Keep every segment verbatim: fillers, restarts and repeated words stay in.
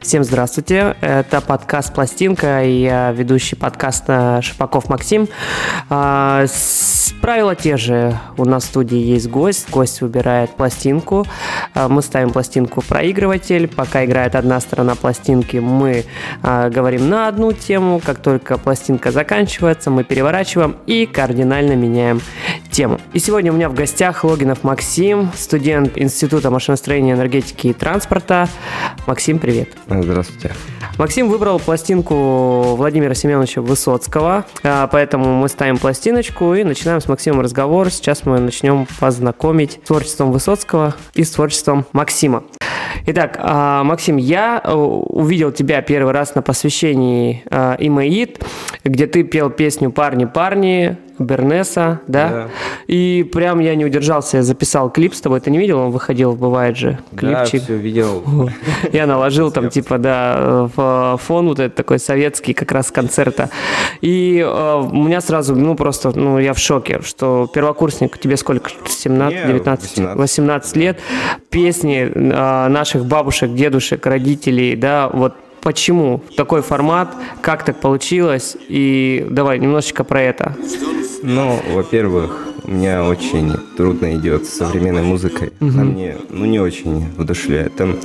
Всем здравствуйте, это подкаст «Пластинка», и я ведущий подкаста Шипаков Максим. Правила те же, у нас в студии есть гость, гость выбирает пластинку, мы ставим пластинку в проигрыватель, пока играет одна сторона пластинки, мы говорим на одну тему, как только пластинка заканчивается, мы переворачиваем и кардинально меняем тему. И сегодня у меня в гостях Логинов Максим, студент Института машиностроения, энергетики и транспорта. Максим, привет. Здравствуйте. Максим выбрал пластинку Владимира Семеновича Высоцкого, поэтому мы ставим пластиночку и начинаем с Максимом разговор. Сейчас мы начнем познакомить с творчеством Высоцкого и с творчеством Максима. Итак, Максим, я увидел тебя первый раз на посвящении «Имеид», где ты пел песню «Парни, парни», Бернеса, да? да? И прям я не удержался, я записал клип с тобой. Ты не видел? Он выходил, бывает же, клипчик. Да, все видел. Я наложил там, типа, да, фон вот этот такой советский, как раз с концерта. И э, у меня сразу, ну, просто, ну, я в шоке, что первокурсник, тебе сколько? семнадцать, девятнадцать, восемнадцать лет. Песни э, наших бабушек, дедушек, родителей, да, вот. Почему такой формат? Как так получилось? И давай немножечко про это. Ну, во-первых, у меня очень трудно идет с современной музыкой. Угу. Она мне, ну, не очень вдохновляет. Там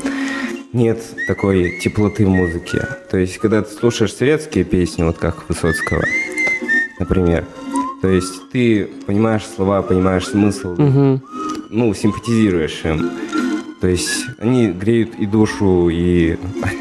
нет такой теплоты в музыке. То есть, когда ты слушаешь советские песни, вот как Высоцкого, например, то есть ты понимаешь слова, понимаешь смысл, угу. ну, симпатизируешь им. То есть они греют и душу, и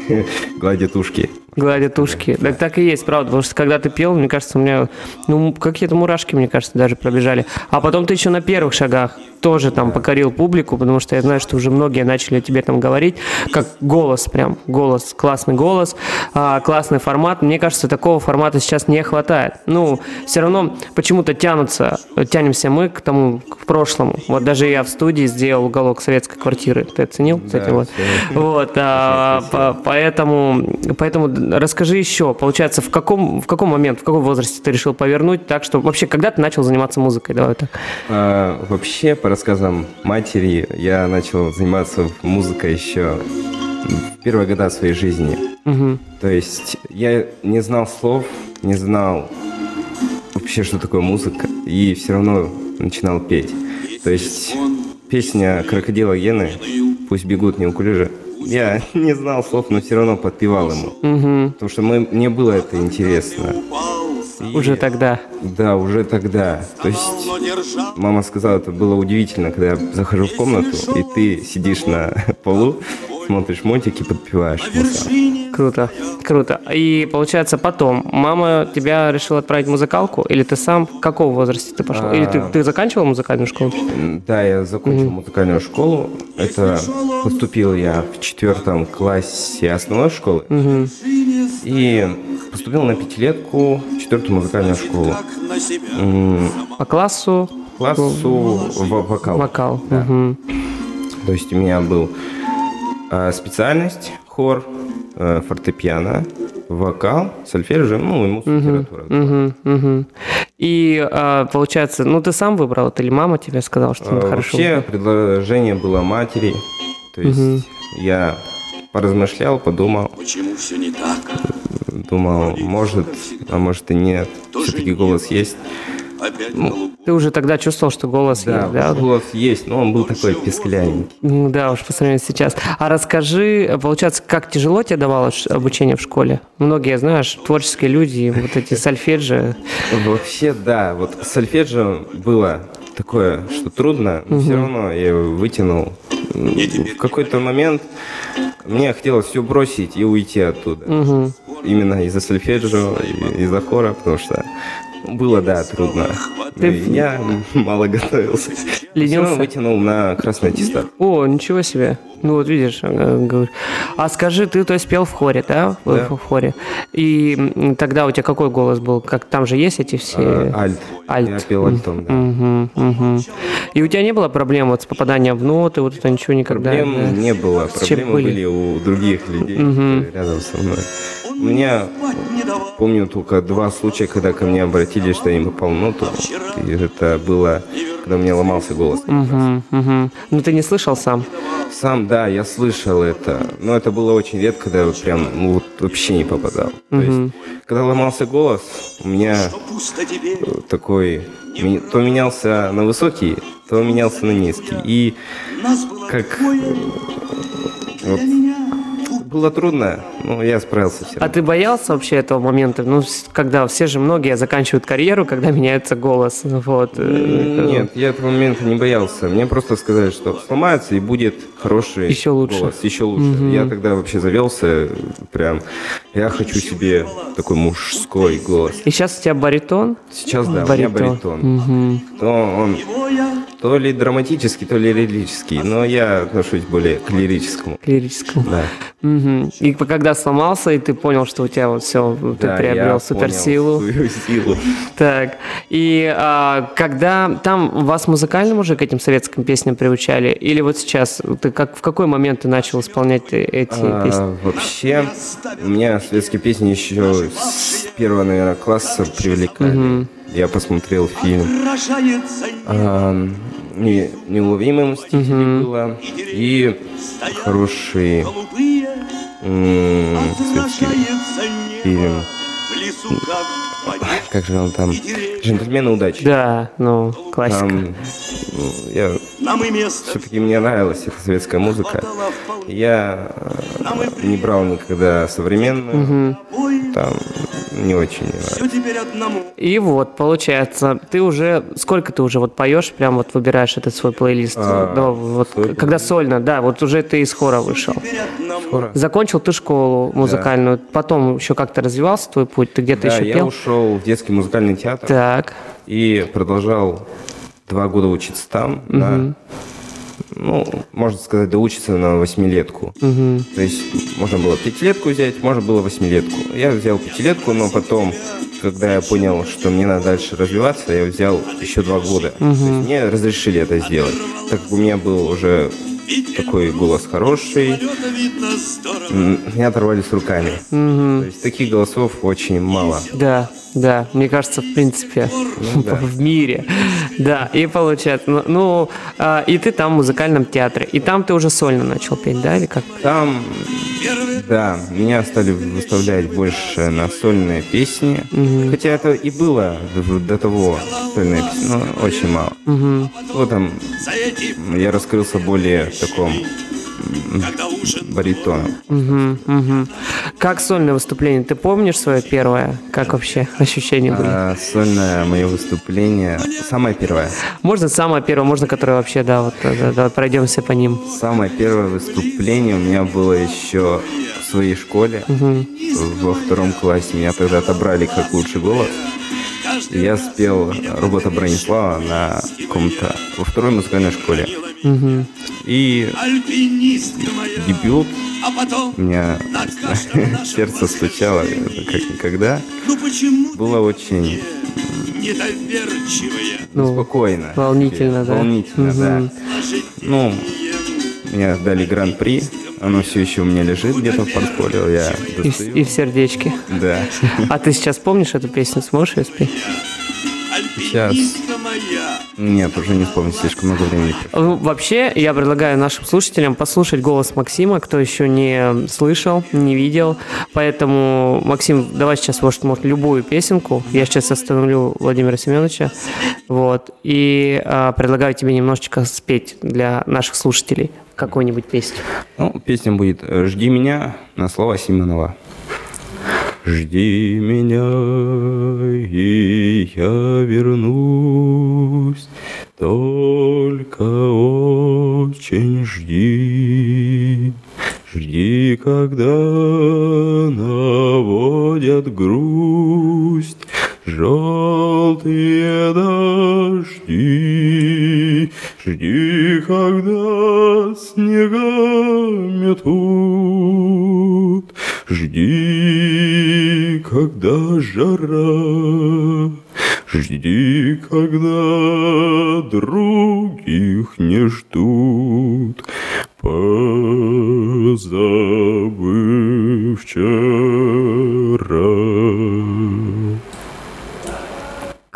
гладят ушки. Гладят ушки. Да. Так, так и есть, правда. Потому что когда ты пел, мне кажется, у меня ну, какие-то мурашки, мне кажется, даже пробежали. А потом ты еще на первых шагах тоже там да. покорил публику, потому что я знаю, что уже многие начали о тебе там говорить. Как голос прям, голос, классный голос, а, классный формат. Мне кажется, такого формата сейчас не хватает. Ну, все равно почему-то тянутся, тянемся мы к тому, к прошлому. Вот даже я в студии сделал уголок советской квартиры. Ты оценил, да, кстати? Вот, вот а, по, поэтому, поэтому расскажи еще, получается, в каком, в каком моменте, в каком возрасте ты решил повернуть так, что вообще, когда ты начал заниматься музыкой? Давай так. А, вообще, по рассказам матери, я начал заниматься музыкой еще в первые года своей жизни. Угу. То есть я не знал слов, не знал вообще, что такое музыка, и все равно начинал петь. То есть песня «Крокодила Гены» «Пусть бегут неуклюже». Я не знал слов, но все равно подпевал ему. Угу. Потому что мы, мне было это интересно. И, уже тогда? Да, уже тогда. То есть мама сказала, это было удивительно, когда я захожу в комнату, и ты сидишь на полу, смотришь мультики, подпеваешь. Круто, круто. И получается потом мама тебя решила отправить в музыкалку? Или ты сам в каком возрасте ты пошел? А... Или ты, ты заканчивал музыкальную школу? Да, я закончил mm-hmm. музыкальную школу. Это поступил я в четвертом классе основной школы. Mm-hmm. И поступил на пятилетку в четвертую музыкальную школу. По классу? Классу в вокал. Вокал. Да. Mm-hmm. То есть у меня был специальность хор, фортепиано, вокал, сольфеджио, ну и музыка, литература. Uh-huh, uh-huh. И а, получается, ну ты сам выбрал это или мама тебе сказала, что а, хорошо? Вообще предложение было матери, то есть uh-huh. я поразмышлял, подумал. Почему все не так? Думал, может, а может и нет. Все-таки голос есть. Ну, ты уже тогда чувствовал, что голос да, есть, да? голос есть, но он был такой песклявенький. Ну да, уж по сравнению с сейчас. А расскажи, получается, как тяжело тебе давалось обучение в школе? Многие, знаешь, творческие люди, вот эти сольфеджио. Вообще, да, вот сольфеджио было такое, что трудно, но угу. все равно я его вытянул. В какой-то момент мне хотелось все бросить и уйти оттуда. Угу. Именно из-за сольфеджио, из-за хора, потому что было, да, трудно. Ты... Я мало готовился. Ленился? Все вытянул на красный аттестат. О, ничего себе. Ну вот видишь, говорю. А скажи, ты то есть пел в хоре, да? Да. В хоре. И тогда у тебя какой голос был? Как там же есть эти все? А, альт. Альт. Я пел альтом, да. Угу, угу. И у тебя не было проблем вот с попаданием в ноты, вот это ничего никогда? Проблем да? не было. С Проблемы были? были у других людей, угу. рядом со мной. У меня, помню, только два случая, когда ко мне обратились, что я не попал в ноту. И это было, когда у меня ломался голос. Угу, угу. Ну ты не слышал сам? Сам, да, я слышал это. Но это было очень редко, когда вот прям ну, вот вообще не попадал. Угу. То есть, когда ломался голос, у меня такой... То менялся на высокий, то менялся на низкий. И как... Вот, было трудно, но я справился все равно. А ты боялся вообще этого момента? Ну, когда все же многие заканчивают карьеру, когда меняется голос. Вот. Нет, я этого момента не боялся. Мне просто сказали, что сломается и будет хороший еще лучше. голос. Еще лучше. Угу. Я тогда вообще завелся. Прям, я хочу себе такой мужской голос. И сейчас у тебя баритон? Сейчас, да, баритон. у меня баритон. Угу. То он то ли драматический, то ли лирический. Но я отношусь более к лирическому. К лирическому. Да. Угу. И когда сломался, и ты понял, что у тебя вот все, ты да, приобрел суперсилу. Свою силу. Так. И а, когда там вас музыкальным уже к этим советским песням приучали? Или вот сейчас? Ты как, в какой момент ты начал исполнять эти а, песни? Вообще, у меня советские песни еще с первого, наверное, класса привлекали. Угу. Я посмотрел фильм а, не, «Неуловимые мстители» угу. было. И хороший м- фильм. Как же он там? «Джентльмены удачи». Да, ну, классика. Там, ну, я... Все-таки мне нравилась эта советская музыка. Я не брал никогда современную. Угу. Там не очень нравится. И вот, получается, ты уже... Сколько ты уже вот поешь, прям вот выбираешь этот свой плейлист? А, да, вот, когда сольно, да, вот уже ты из хора вышел. Хора? Закончил ты школу музыкальную, да. Потом еще как-то развивался твой путь, ты где-то да, еще я пел? я ушел в детский музыкальный театр. Так. И продолжал два года учиться там. Угу. На, ну, можно сказать, доучиться на восьмилетку. Угу. То есть можно было пятилетку взять, можно было восьмилетку. Я взял пятилетку, но потом, когда я понял, что мне надо дальше развиваться, я взял еще два года. Угу. То есть мне разрешили это сделать. Так как у меня был уже такой голос хороший, меня оторвали с руками. Угу. То есть таких голосов очень мало. Да, да, мне кажется, в принципе, ну, да. в мире. Да, и получается, ну, ну а, и ты там в музыкальном театре, и там ты уже сольно начал петь, да, или как? Там, да, меня стали выставлять больше на сольные песни, угу. хотя это и было до того сольные песни, но очень мало. Угу. Вот там я раскрылся более в таком баритоном. Угу, угу. Как сольное выступление? Ты помнишь свое первое? Как вообще ощущения были? А, сольное мое выступление, самое первое. Можно самое первое, можно которое вообще, да, вот да, да, пройдемся по ним. Самое первое выступление у меня было еще в своей школе, угу. во втором классе. Меня тогда отобрали как лучший голос. Я спел «Робота Бронислава» на каком-то во второй музыкальной школе. Угу. И дебют, у меня сердце стучало как никогда. Было очень ну, спокойно. Волнительно, да? Волнительно, угу. да. Ну, мне дали гран-при. Оно все еще у меня лежит где-то в портфолио. Я и, и в сердечке. Да. А ты сейчас помнишь эту песню? Сможешь ее спеть? Сейчас. Нет, уже не вспомню, слишком много времени прошло. Вообще, я предлагаю нашим слушателям послушать голос Максима, кто еще не слышал, не видел. Поэтому, Максим, давай сейчас, может, может любую песенку. Я сейчас остановлю Владимира Семеновича. Вот. И а, предлагаю тебе немножечко спеть для наших слушателей какую-нибудь песню. Ну, песня будет «Жди меня» на слова Симонова. Жди меня, и я вернусь, только очень жди. Жди, когда наводят грусть желтые дожди. Жди, когда снега метут. Жди, когда жара. Жди, когда других не ждут. Позабыв вчера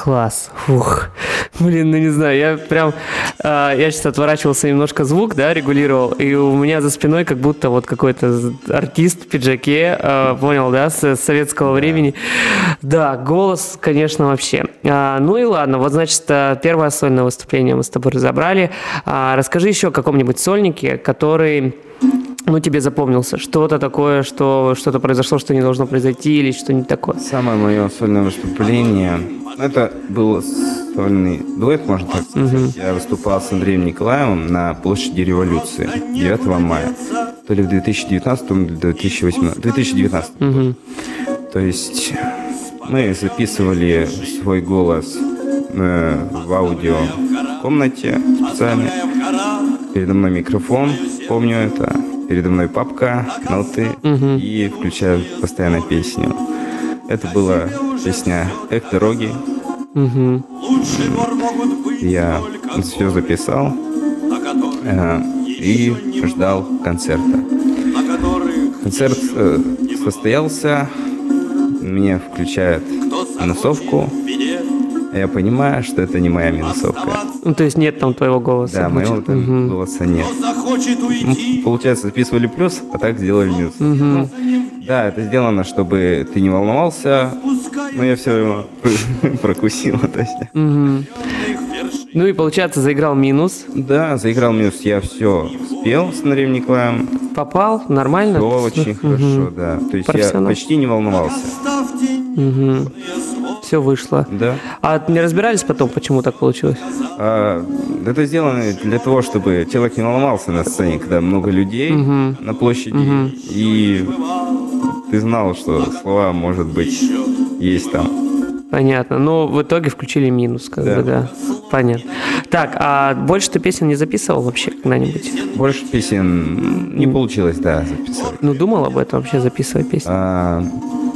Класс. Фух. Блин, ну не знаю, я прям... Э, я сейчас отворачивался немножко звук, да, регулировал, и у меня за спиной как будто вот какой-то артист в пиджаке, э, понял, да, с, с советского времени. Да, голос, конечно, вообще. А, ну и ладно, вот, значит, первое сольное выступление мы с тобой разобрали. А, расскажи еще о каком-нибудь сольнике, который... Ну, тебе запомнился что-то такое, что что-то произошло, что не должно произойти, или что-нибудь такое? Самое мое сольное выступление, это был сольный дуэт, можно так сказать. Угу. Я выступал с Андреем Николаевым на площади Революции девятого мая. То ли в две тысячи девятнадцатом, или две тысячи восемнадцатом. две тысячи девятнадцатом. Угу. То есть мы записывали свой голос э, в аудиокомнате специально. Передо мной микрофон, помню это. Передо мной папка, ноты, угу. и включаю постоянно песню. Это была песня «Эх, дороги». Угу. Я все записал э, и ждал концерта. Концерт э, состоялся, мне включают минусовку. Я понимаю, что это не моя минусовка. Ну, то есть нет там твоего голоса? Да, моего там угу. голоса нет. Ну, получается, записывали плюс, а так сделали минус. Угу. Ну, да, это сделано, чтобы ты не волновался, но я все равно прокусил. Угу. Ну и, получается, заиграл минус. Да, заиграл минус. Я все спел с Андреем Николаевым. Попал? Нормально? Все очень угу. хорошо, да. То есть я почти не волновался. Угу. Все вышло. Да. А не разбирались потом, почему так получилось? А, это сделано для того, чтобы человек не волновался на сцене, когда много людей угу. на площади, угу. и ты знал, что слова, может быть, есть там. Понятно. Но в итоге включили минус, как да. бы, да. Понятно. Так, а больше ты песен не записывал вообще когда-нибудь? Больше песен не получилось, да, записывать. Ну, думал об этом вообще, записывать песни? А,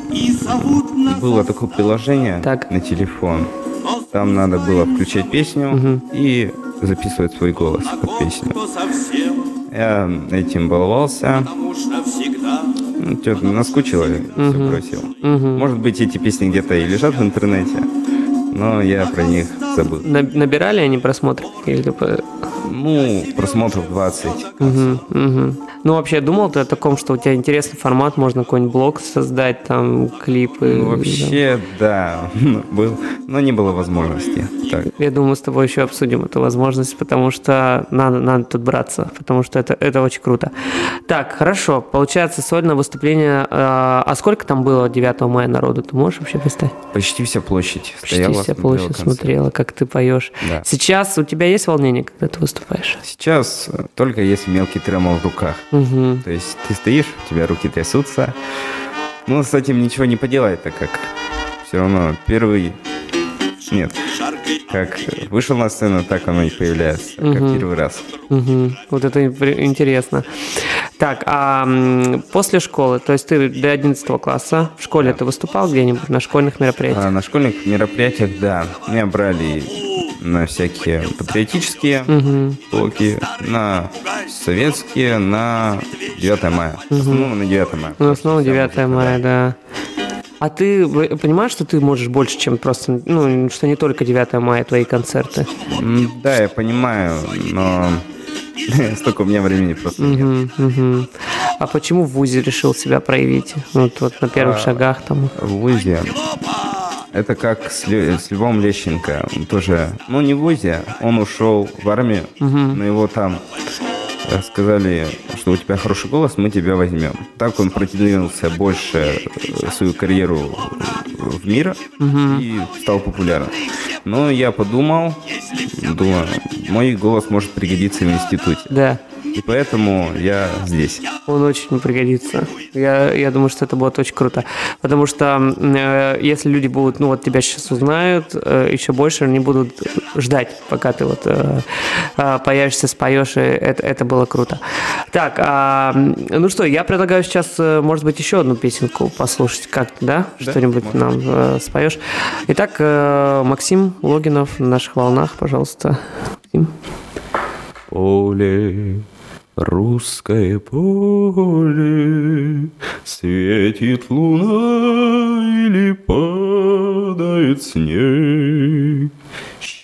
было такое приложение так. на телефон. Там надо было включать песню угу. и записывать свой голос под песню. Я этим баловался. Ну, что-то наскучило, угу. все бросил. Угу. Может быть, эти песни где-то и лежат в интернете, но я про них забыл. Набирали они просмотры? Или... Ну, просмотров двадцать. Угу, угу. Ну, вообще, думал ты о таком, что у тебя интересный формат, можно какой-нибудь блог создать, там, клипы? Ну, вообще, да, да был, но не было возможности. Так. Я думаю, мы с тобой еще обсудим эту возможность, потому что надо, надо тут браться, потому что это, это очень круто. Так, хорошо, получается, сольное выступление. А сколько там было девятого мая народу, ты можешь вообще представить? Почти вся площадь стояла. Почти вся площадь концерт. Смотрела, как ты поешь. Да. Сейчас у тебя есть волнение, когда ты выступаешь? Сейчас только если мелкий тремор в руках. Угу. То есть ты стоишь, у тебя руки трясутся. Ну, с этим ничего не поделать, так как все равно первый... Нет, как вышел на сцену, так оно и появляется, угу. как первый раз. Угу. Вот это интересно. Так, а после школы, то есть ты до одиннадцатого класса в школе да. ты выступал где-нибудь на школьных мероприятиях? А, на школьных мероприятиях, да. Меня брали на всякие патриотические угу. блоки, на советские, на девятое мая. Угу. Ну, на девятое мая. Ну, основном девятое мая, да. А ты понимаешь, что ты можешь больше, чем просто, ну, что не только девятое мая твои концерты? Да, я понимаю, но столько у меня времени просто нет. Угу, угу. А почему в ВУЗе решил себя проявить? Вот, вот на первых а, шагах там. В ВУЗе это как с, Лё, с Львом Лещенко. Он тоже, ну не в ВУЗе, он ушел в армию, угу. но его там сказали, что у тебя хороший голос, мы тебя возьмем. Так он продвинулся больше свою карьеру в мир угу. и стал популярным. Но я подумал, думаю, мой голос может пригодиться в институте. Да. И поэтому я здесь. Он очень пригодится. Я, я думаю, что это будет очень круто. Потому что э, если люди будут, ну вот тебя сейчас узнают, э, еще больше они будут ждать, пока ты вот э, э, появишься, споешь, и это, это было круто. Так, э, ну что, я предлагаю сейчас, э, может быть, еще одну песенку послушать. Как, да? да? Что-нибудь можно. Нам э, споешь. Итак, э, Максим Логинов на наших волнах, пожалуйста. Поле, русское поле, светит луна или падает снег.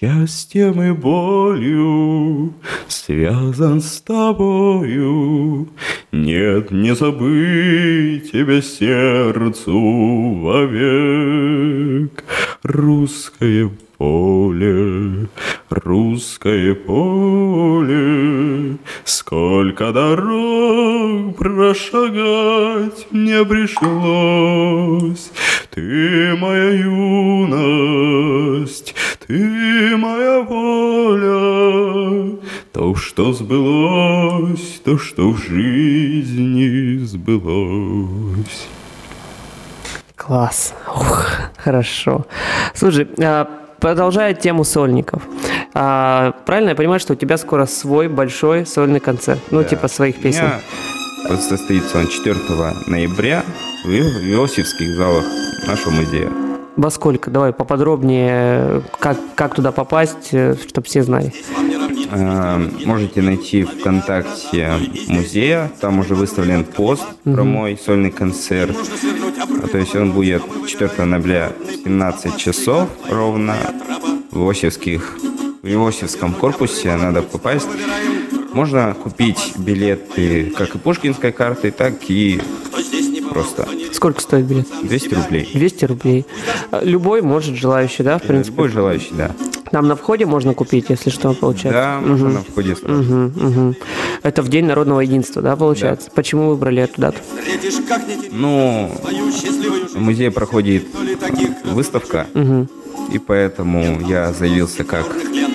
Счастьем и болью связан с тобою. Нет, не забыть тебя сердцу вовек. Русское поле, русское поле, сколько дорог прошагать мне пришлось. Ты моя юность, ты моя воля, то, что сбылось, то, что в жизни сбылось. Класс. Ух, хорошо. Слушай, продолжая тему сольников. Правильно я понимаю, что у тебя скоро свой большой сольный концерт? Ну, да. Типа своих песен. У меня состоится он четвёртого ноября в Иосифских залах нашего музея. Во сколько? Давай поподробнее, как, как туда попасть, чтобы все знали. Можете найти ВКонтакте музея, там уже выставлен пост mm-hmm. про мой сольный концерт. То есть он будет четвёртого ноября в семнадцать часов ровно в Иосифских, в Иосифском корпусе. Надо попасть. Можно купить билеты как и пушкинской картой, так и просто. Сколько стоит билет? двести рублей. двести рублей. Любой может, желающий, да, в принципе? Любой желающий, да. Там на входе можно купить, если что, получается? Да, угу. можно на входе сразу. Угу, угу. Это в День народного единства, да, получается? Да. Почему выбрали эту дату? Ну, в музее проходит выставка, угу. и поэтому я заявился как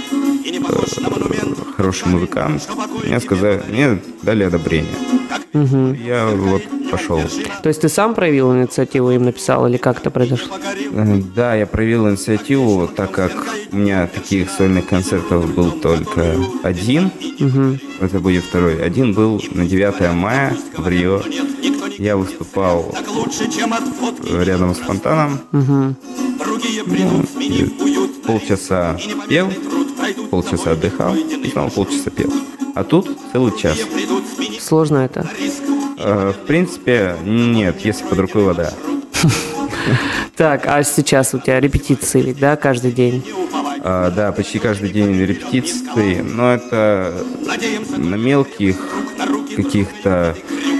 хороший музыкант. Мне сказали, мне дали одобрение. Угу. Я вот пошел. То есть ты сам проявил инициативу, им написал, или как это произошло? Да, я проявил инициативу, так как у меня таких сольных концертов был только один. Угу. Это будет второй. Один был на девятое мая в Рио. Я выступал рядом с фонтаном. Угу. Ну, полчаса пел, полчаса отдыхал, и снова полчаса пел. А тут целый час. Сложно это? В принципе, нет, если под рукой вода. Так, а сейчас у тебя репетиции, да, каждый день? А, да, почти каждый день репетиции, но это на мелких каких-то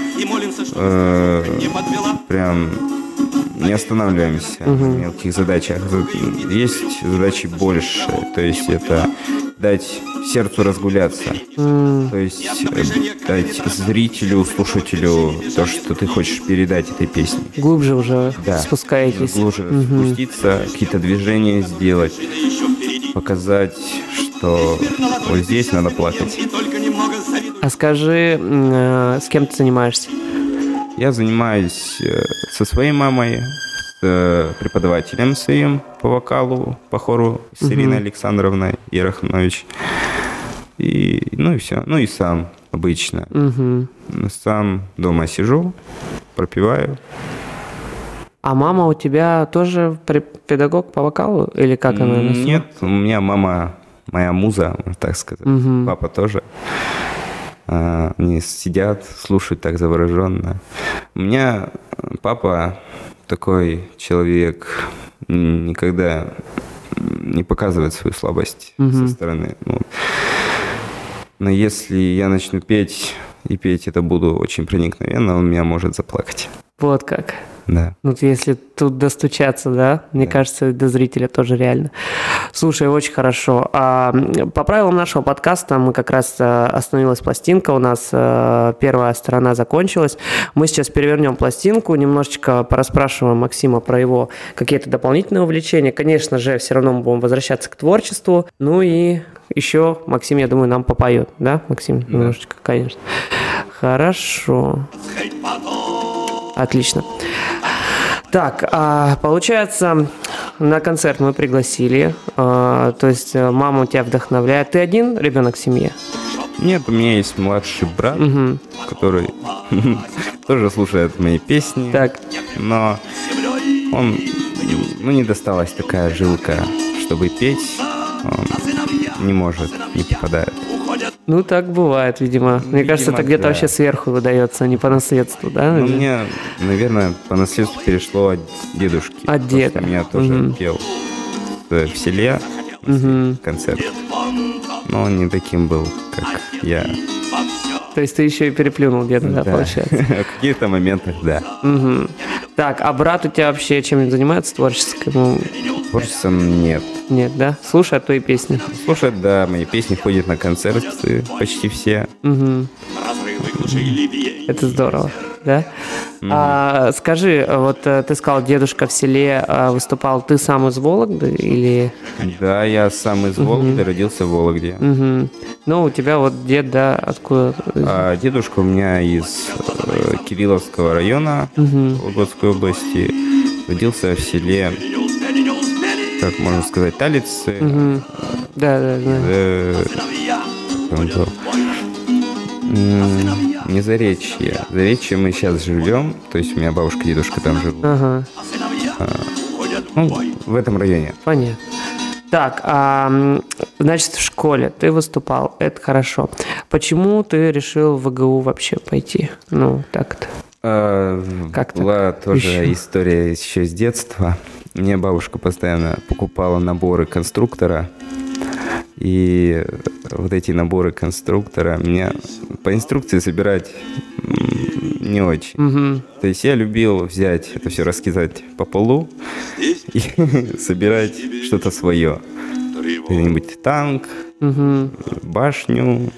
э, прям не останавливаемся угу. на мелких задачах. Есть задачи больше, то есть это дать сердцу разгуляться, mm. то есть дать зрителю, слушателю то, что ты хочешь передать этой песне. Глубже уже да. спускаетесь. Глубже mm-hmm. спуститься, какие-то движения сделать, показать, что вот здесь надо плакать. А скажи, с кем ты занимаешься? Я занимаюсь со своей мамой, с преподавателем своим по вокалу, по хору, с uh-huh. Ириной Александровной Ерохнович. И, ну и все. Ну и сам обычно. Uh-huh. Сам дома сижу, пропеваю. А мама у тебя тоже педагог по вокалу? Или как она? Нет, у меня мама, моя муза, можно так сказать. Uh-huh. Папа тоже. Они сидят, слушают так завороженно. У меня папа такой человек, никогда не показывает свою слабость mm-hmm. со стороны. Ну, но если я начну петь, и петь это буду очень проникновенно, он меня может заплакать. Вот как. Да. Ну, если тут достучаться, да, мне да. кажется, до зрителя тоже реально. Слушай, очень хорошо. А, по правилам нашего подкаста мы как раз остановилась пластинка, у нас первая сторона закончилась. Мы сейчас перевернем пластинку, немножечко порасспрашиваем Максима про его какие-то дополнительные увлечения. Конечно же, все равно мы будем возвращаться к творчеству. Ну и еще Максим, я думаю, нам попоет, да, Максим? Да. Немножечко, конечно. Хорошо. Отлично. Так, а, получается, на концерт мы пригласили, а, то есть мама тебя вдохновляет. Ты один ребенок в семье? Нет, у меня есть младший брат, угу. который тоже слушает мои песни, так. но он, ну, не досталась такая жилка, чтобы петь, он не может, не попадает. Ну, так бывает, видимо. Мне видимо, кажется, это где-то да. вообще сверху выдается, не по наследству, да? Ну, мне, наверное, по наследству перешло от дедушки. От деда. У меня тоже угу. пел в селе. угу. концерт. Но он не таким был, как я. То есть ты еще и переплюнул где-то, да, да, получается? В каких-то моментах, да. Угу. Так, а брат у тебя вообще чем-нибудь занимается творческим? Творчеством нет. Нет, да? Слушает твои песни? Слушает, да, мои песни ходят на концерты, почти все. Угу. Это здорово, да? Mm-hmm. А, скажи, вот ты сказал, дедушка в селе выступал, ты сам из Вологды или? Да, я сам из Вологды, mm-hmm. родился в Вологде. Mm-hmm. Ну, у тебя вот дед, да, откуда? А, дедушка у меня из э, Кирилловского района mm-hmm. Вологодской области, родился в селе, как можно сказать, Талицы. Mm-hmm. Да, да, да. Э, Не Заречье. Заречье мы сейчас живем, то есть у меня бабушка, дедушка там живут. Ага. А, ну, в этом районе. Понятно. Так, а, значит, в школе ты выступал, это хорошо. Почему ты решил в ВГУ вообще пойти? Ну, так-то. А, как была так? тоже еще? история еще с детства. Мне бабушка постоянно покупала наборы конструктора. И вот эти наборы конструктора мне по инструкции собирать не очень. Угу. То есть я любил взять это все, раскидать по полу и собирать что-то свое. Какой-нибудь танк, угу. башню,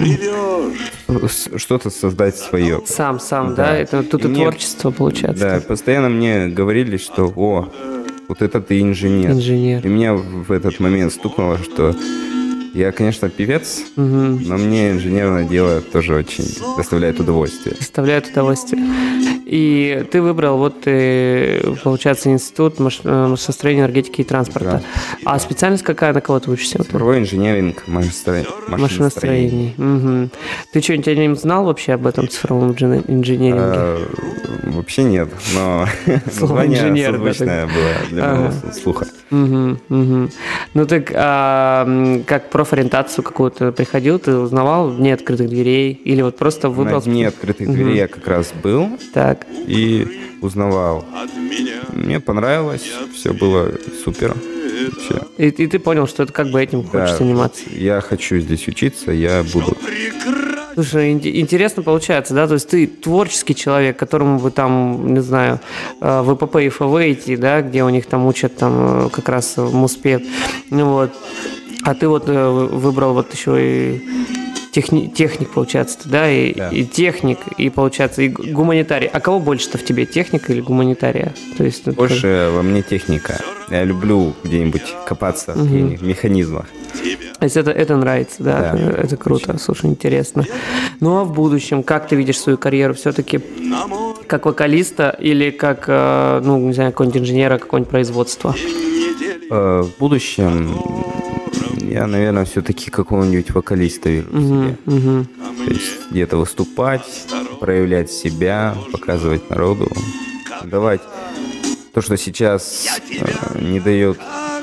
что-то создать свое. Сам, сам, да? да? Это тут и, и мне, творчество получается. Да, постоянно мне говорили, что о, вот это ты инженер. Инженер. И меня в этот момент стукнуло, что я, конечно, певец, угу. но мне инженерное дело тоже очень доставляет удовольствие. Доставляет удовольствие. И ты выбрал, вот, ты, получается, институт машиностроения, энергетики и транспорта. Да. А специальность какая, на кого ты учишься? Цифровой инженеринг, машиностроение. Машиностроение. Угу. Ты что-нибудь знал вообще об этом цифровом инженеринге? А, вообще нет, но название созвучное было для моего слуха. Угу, угу. Ну так, а, как профориентацию какую-то приходил, ты узнавал в дне открытых дверей? Или вот просто выбрал? На дне открытых угу. дверей я как раз был. Так. И узнавал. Мне понравилось, все было супер. И, и ты понял, что это как бы этим да, хочешь заниматься? Я хочу здесь учиться, я буду. Слушай, интересно получается, да, то есть ты творческий человек, которому бы там, не знаю, в ИПП и ФВ идти, да, где у них там учат там как раз муспед, ну вот, а ты вот выбрал вот еще и техни, техник, получается, да, и, да, и техник, и, получается, и гуманитарий. А кого больше-то в тебе, техника или гуманитария? То есть, больше это... во мне техника. Я люблю где-нибудь копаться угу. в механизмах. То есть это, это нравится, да? да это, это круто, очень. Слушай, интересно. Ну, а в будущем, как ты видишь свою карьеру? Все-таки как вокалиста или как, ну, не знаю, какого-нибудь инженера, какого-нибудь производства? В будущем я, наверное, все-таки какого-нибудь вокалиста вижу в себе. Uh-huh, uh-huh. То есть где-то выступать, проявлять себя, показывать народу, давать то, что сейчас э, не дает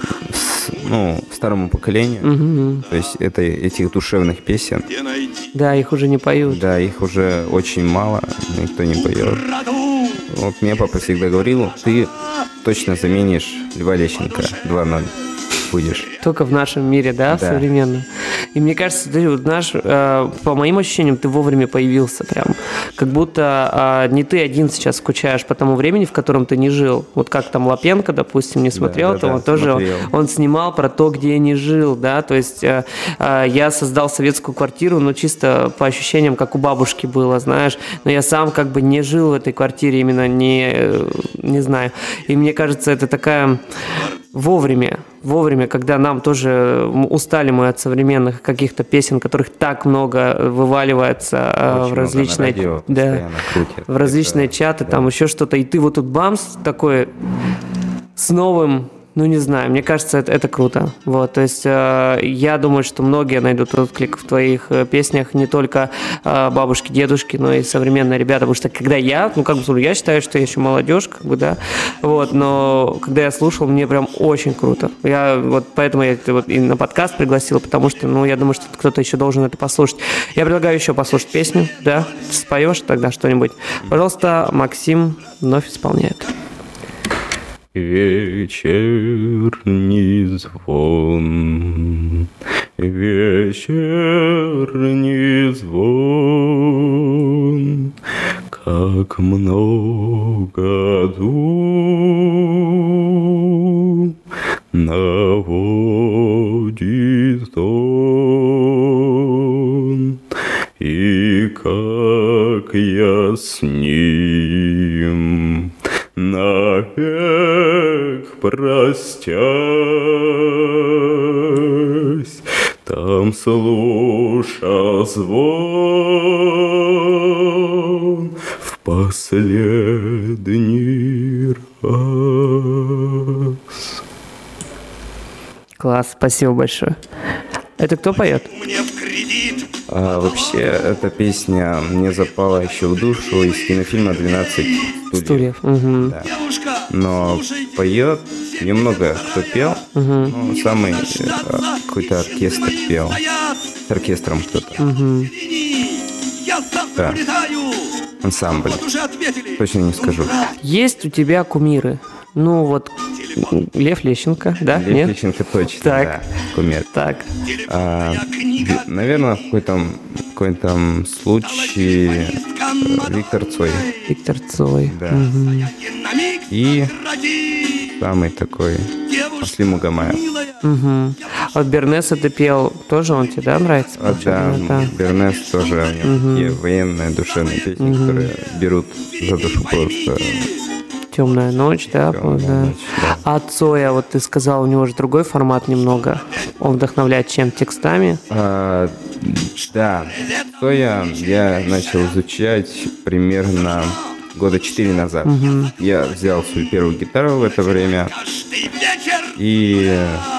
ну, старому поколению. Uh-huh. То есть это этих душевных песен. Да, их уже не поют. Да, их уже очень мало, никто не поет. Вот мне папа всегда говорил, ты точно заменишь Льва Лещенко два ноль. Будешь. Только в нашем мире, да, да. современном. И мне кажется, ты, вот, наш, э, по моим ощущениям, ты вовремя появился прям. Как будто э, не ты один сейчас скучаешь по тому времени, в котором ты не жил. Вот как там Лапенко, допустим, не смотрел, да, то да, он да, тоже он, он снимал про то, где я не жил, да, то есть э, э, я создал советскую квартиру, но чисто по ощущениям, как у бабушки было, знаешь, но я сам как бы не жил в этой квартире, именно не, не знаю. И мне кажется, это такая... Вовремя, вовремя, когда нам тоже устали мы от современных каких-то песен, которых так много вываливается очень в различные, радио, да, в различные это, чаты, да. Там еще что-то, и ты вот тут бамс такой с новым. Ну, не знаю, мне кажется, это, это круто. Вот, то есть э, я думаю, что многие найдут отклик в твоих э, песнях, не только э, бабушки, дедушки, но и современные ребята. Потому что когда я, ну, как бы, я считаю, что я еще молодежь, как бы, да, вот, но когда я слушал, мне прям очень круто. Я вот поэтому я это вот и на подкаст пригласил, потому что, ну, я думаю, что кто-то еще должен это послушать. Я предлагаю еще послушать песню, да, споешь тогда что-нибудь. Пожалуйста, Максим вновь исполняет. Вечерний звон, вечерний звон, как много дум наводит он, и как я с ним навек простясь, там слуша звон в последний раз. Класс, спасибо большое. Это кто поет? А, вообще, эта песня мне запала еще в душу из кинофильма «двенадцать стульев». Стульев. Угу. Да. Но поет немного кто пел, угу. но самый э, какой-то оркестр пел. С оркестром кто-то. Угу. Да. Ансамбль. Точно не скажу. Есть у тебя кумиры? Ну вот Лев Лещенко, да? Лев Нет? Лещенко точно, Так. да, кумир. Так. А, наверное, в какой-то, в какой-то случае э, Виктор Цой. Виктор Цой. Да. Угу. И самый такой Аслим Магомаев. Угу. А вот Бернеса ты пел, тоже он тебе, да, нравится? А, да, да. Бернес тоже, у него Угу. такие военные душевные песни, Угу. которые берут за душу просто. Темная ночь, да? Темная да. ночь, да. А Цоя, вот ты сказал, у него же другой формат немного. Он вдохновляет чем? Текстами? А, да, то я, я начал изучать примерно года четыре назад. Угу. Я взял свою первую гитару в это время и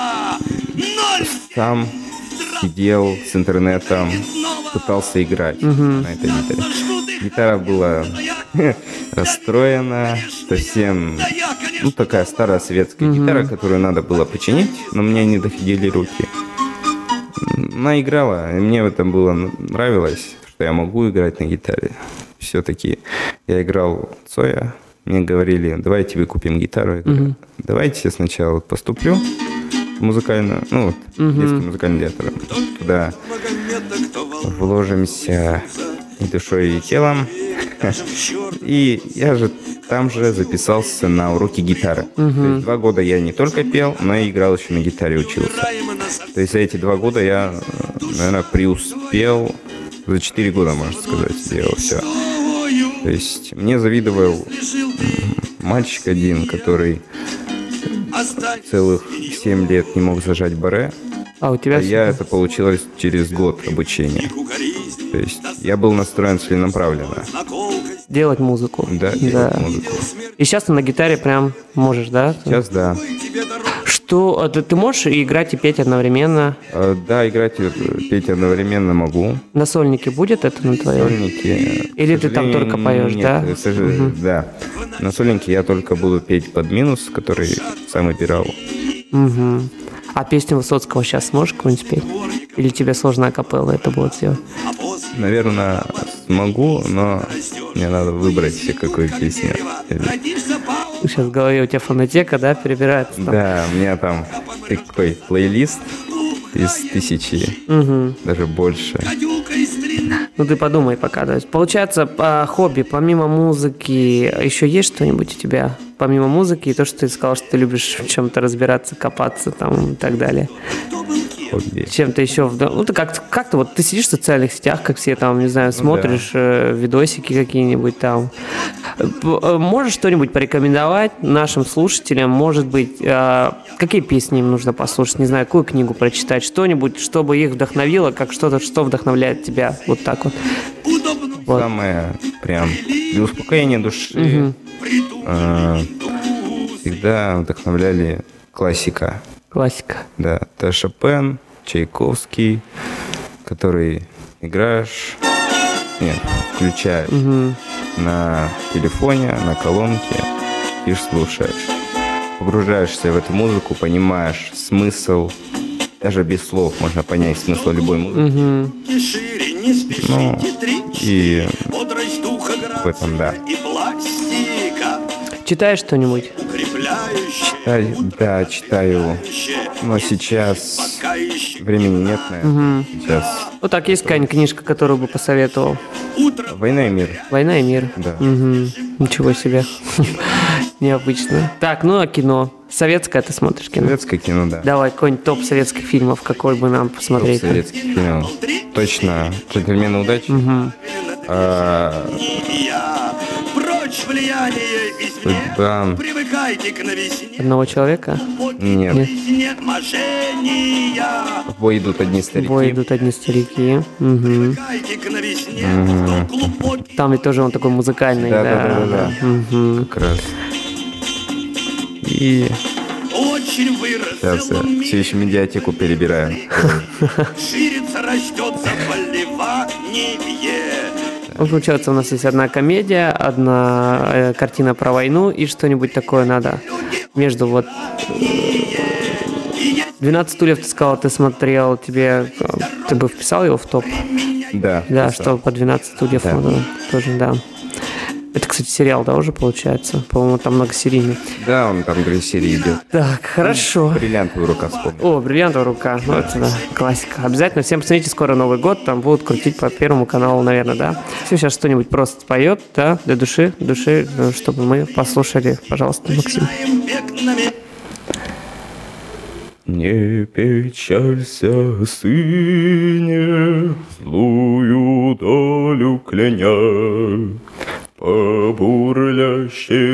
сам сидел с интернетом, пытался играть Угу. на этой гитаре. Гитара была расстроена, совсем, ну, такая старая советская Мгм. гитара, которую надо было починить, но мне не доходили руки. Она играла, и мне в этом было нравилось, что я могу играть на гитаре. Все-таки я играл Цоя, мне говорили, давайте вы купим гитару. Я говорю, Мгм. давайте я сначала поступлю в музыкальную, ну, вот, Мгм. детский музыкальный театр, туда вложимся и душой, и телом. И я же там же записался на уроки гитары. Мгм. То есть два года я не только пел, но и играл еще на гитаре, учился. То есть за эти два года я, наверное, преуспел. За четыре года, можно сказать, сделал все. То есть мне завидовал мальчик один, который целых семь лет не мог зажать баре. А у тебя... А я это получилось через год обучения. То есть я был настроен целенаправленно. Делать музыку. Да, делать музыку. И сейчас ты на гитаре прям можешь, да? Сейчас да. Что, а ты, ты можешь и играть, и петь одновременно? А, да, играть и петь одновременно могу. На сольнике будет это на твоем? Сольники. Или к ты там сожалению, только поешь, нет, да? к сожалению, Мгм. да. На сольнике я только буду петь под минус, который сам выбирал. Угу. А песню Высоцкого сейчас сможешь какую-нибудь петь? Или тебе сложно акапелла это будет сделать? Наверное, смогу, но мне надо выбрать себе какую песню. Сейчас в голове у тебя фонотека, да, перебирается там? Да, у меня там такой плейлист из тысячи, Угу. даже больше. Ну ты подумай пока. То есть, получается, по хобби, помимо музыки, еще есть что-нибудь у тебя? Помимо музыки и то, что ты сказал, что ты любишь в чем-то разбираться, копаться там и так далее. Хобби. Чем-то еще... вд- Ну, ты как-то, как-то вот ты сидишь в социальных сетях, как все там, не знаю, смотришь э, видосики какие-нибудь там. П- э, Можешь что-нибудь порекомендовать нашим слушателям? Может быть, э, какие песни им нужно послушать? Не знаю, какую книгу прочитать? Что-нибудь, чтобы их вдохновило, как что-то, что вдохновляет тебя. Вот так вот. Вот. Самое прям для успокоения души Мгм. э, всегда вдохновляли классика. Классика. Да, это Шопен, Чайковский, который играешь, нет, включаешь Мгм. на телефоне, на колонке и слушаешь. Погружаешься в эту музыку, понимаешь смысл, даже без слов можно понять смысл любой музыки. Мгм. Ну, и в этом, да. Читаешь что-нибудь? Читаю, да, читаю. Но сейчас времени нет, наверное. Угу. Сейчас Вот так, есть какая-нибудь книжка, которую бы посоветовал? «Война и мир». «Война и мир». Да. Угу. Ничего себе. Необычно. Так, ну а кино? Советское ты смотришь кино? Советское кино, да. Давай, какой-нибудь топ советских фильмов, какой бы нам посмотреть? Топ советских фильмов. Точно. «Джентльмены удачи». Угу. А, да. Одного человека? Нет. Нет. В бой идут одни старики. В бой идут одни старики. Угу. Угу. Там ведь тоже он такой музыкальный. Да, Да, да, да, да, да. Угу. Как раз. И сейчас я все еще медиатеку перебираю. Ширится, растет, заболевание. Получается, у нас есть одна комедия, одна э, картина про войну и что-нибудь такое надо между вот... «двенадцать стульев» ты сказал, ты смотрел, тебе... Ты бы вписал его в топ? Да. Да, писал. что по «двенадцать стульев» Да. надо, тоже, да. Это, кстати, сериал, да, уже получается? По-моему, там многосерийный. Да, он там две серии идет. Так, хорошо. «Бриллиантовая рука» вспомнил. О, «Бриллиантовая рука». Ну, это, да, классика. Обязательно всем посмотрите, скоро Новый год, там будут крутить по Первому каналу, наверное, да? Все, сейчас что-нибудь просто споет, да, для души, души, чтобы мы послушали. Пожалуйста, Максим. Не печалься, сыне, злую долю кляня, по бурлящей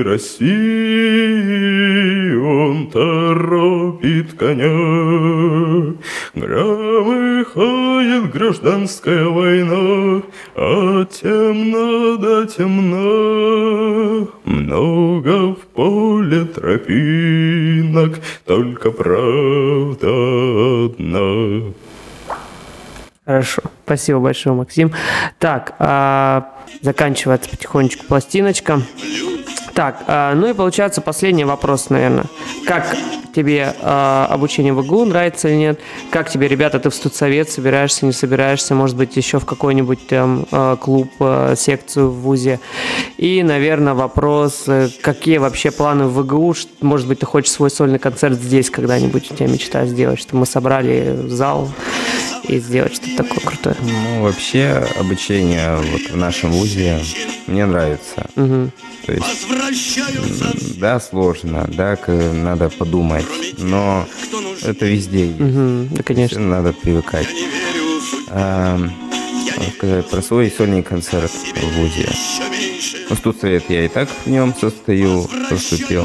России он торопит коня. Громыхает гражданская война, а темно да темно. Много в поле тропинок, только правда одна. Хорошо. Спасибо большое, Максим. Так, а, заканчивается потихонечку пластиночка. Так, а, ну и получается последний вопрос, наверное. Как тебе а, обучение в ИГУ, нравится или нет? Как тебе, ребята, ты в студсовет собираешься, не собираешься? Может быть, еще в какой-нибудь там а, клуб, а, секцию в вузе? И, наверное, вопрос, какие вообще планы в ИГУ? Может быть, ты хочешь свой сольный концерт здесь когда-нибудь? У тебя мечта сделать, чтобы мы собрали зал и сделать что-то такое крутое? Ну, вообще, обучение вот в нашем вузе мне нравится. Угу. То есть, да, сложно, да, к- надо подумать, но это везде есть. Угу. Да, конечно. Надо привыкать. А, можно сказать, про свой сольный концерт в вузе. Ну, студсовет я и так в нем состою, поступил.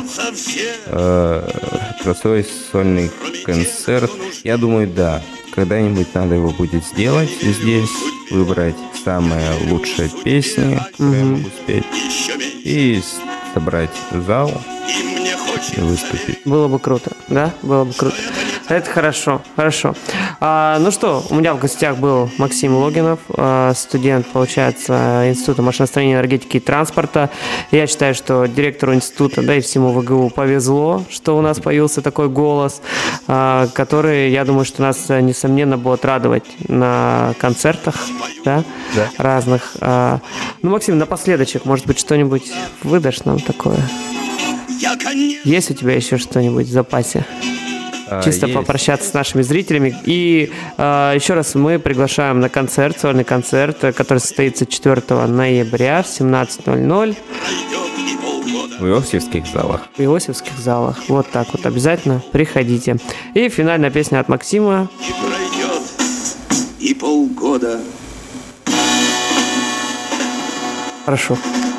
А, про свой сольный концерт, я думаю, да. Когда-нибудь надо его будет сделать здесь, выбрать самые лучшие песни, которые я могу спеть, и собрать зал и выступить. Было бы круто, да? Было бы круто. Это хорошо, хорошо. А, ну что, у меня в гостях был Максим Логинов, а, студент, получается, Института машиностроения, энергетики и транспорта. Я считаю, что директору института, да и всему ВГУ повезло, что у нас появился такой голос, а, который, я думаю, что нас, несомненно, будет радовать на концертах, да, Да. разных. А, ну, Максим, напоследочек, может быть, что-нибудь выдашь нам такое? Есть у тебя еще что-нибудь в запасе? А, Чисто есть. попрощаться с нашими зрителями. И э, еще раз мы приглашаем на концерт, сольный концерт, э, который состоится четвёртого ноября в семнадцать ноль ноль В Иосифских залах. в Иосифских залах. Вот так вот. Обязательно приходите. И финальная песня от Максима. И пройдет и полгода. Хорошо.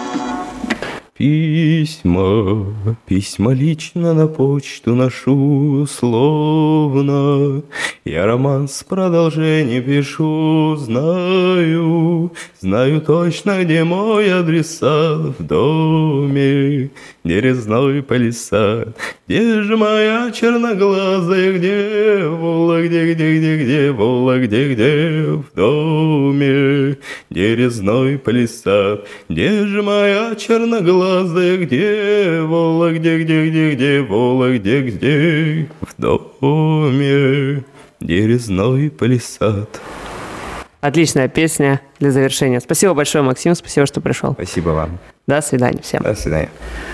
Письма, письма лично на почту ношу, словно я роман с продолжением пишу. Знаю, знаю точно, где мой адресат. В доме, где резной палисад. Где же моя черноглазая, где, Вола, где, где, где, где, Вола, где, где, в доме, где резной палисад. Где же моя черноглазая, где, Вола, где, где, где, где, Вола, где, где, в доме, где резной палисад. Отличная песня для завершения. Спасибо большое, Максим. Спасибо, что пришел. Спасибо вам. До свидания всем. До свидания.